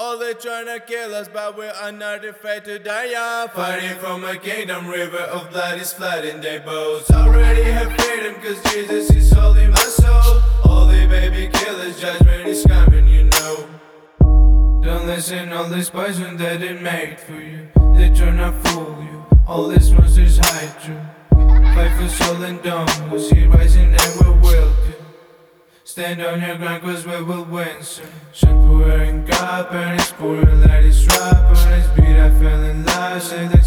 All they tryna kill us, but we are not afraid to die young. Fighting from a kingdom, river of blood is flooding their boats. Already have freedom, cause Jesus is holding my soul. All the baby killers, judgment is coming, you know. Don't listen, all this poison that they made for you. They tryna fool you, all these monsters hide you. Fight for soul and dawn, we'll see rising and we will do. Stand on your ground cause we will win soon. Shampoo wearing God, burn his poor, let his drop on his beat. I fell in love, say that